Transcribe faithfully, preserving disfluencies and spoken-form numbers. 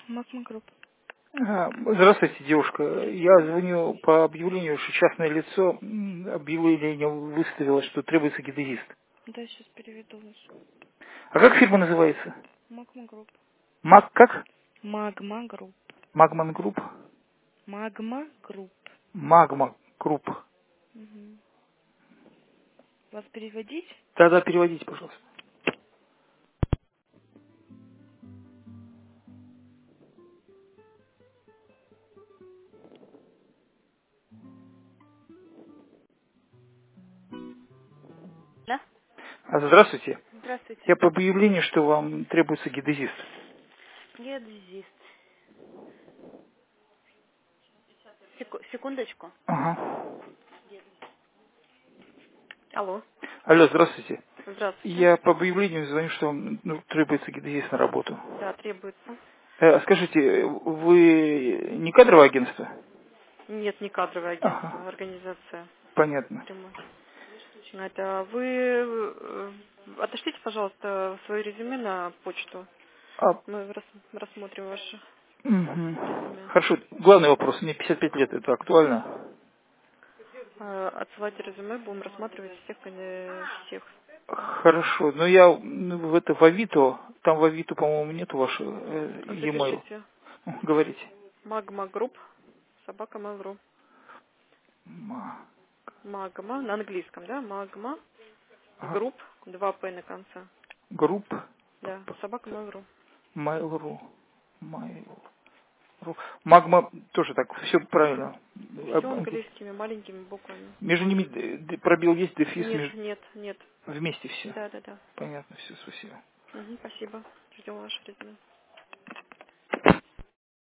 Макман Групп. А, Здравствуйте, девушка. Я звоню по объявлению, что частное лицо м, объявление выставило, что требуется геодезист. Да, сейчас переведу вас. А как фирма называется? Макман Групп. Маг как? Магма Групп. Магман Групп? Магма Групп. Магма Групп. Угу. Вас переводить? Да-да, переводите, пожалуйста. Да? А, Здравствуйте. Здравствуйте. Я по объявлению, что вам требуется геодезист. Геодезист. Секу- секундочку. Ага. Алло. Алло, здравствуйте. Здравствуйте. Я по объявлению звоню, что вам ну, требуется геодезист на работу. Да, требуется. Э, скажите, вы не кадровое агентство? Нет, не кадровое Ага, агентство, организация понятно. прямой. Это вы э, отошлите, пожалуйста, свое резюме на почту. А, Мы рас- рассмотрим ваше мгм. резюме. Хорошо, главный вопрос. Мне пятьдесят пять лет, это актуально? Э, Отсылайте резюме, будем рассматривать всех, э, всех. Хорошо, но я ну, в это в Авито, там в Авито, по-моему, нету вашего э, e-mail. Запишите. Говорите. Магма Групп, собака Mail.ru. Ма- Магма, на английском, да? Магма ага. Групп, два П на конце. Групп Да, собака Mail.ru. Mail.ru. Mail.ru. Магма тоже так, все правильно. Все Об- об- английскими маленькими буквами. Между ними Магма. д- д- пробел есть, дефис, Нет, между... нет, нет. вместе все. Да, да, да. Понятно, все, спасибо. Мгм, спасибо. Ждем ваше резюме.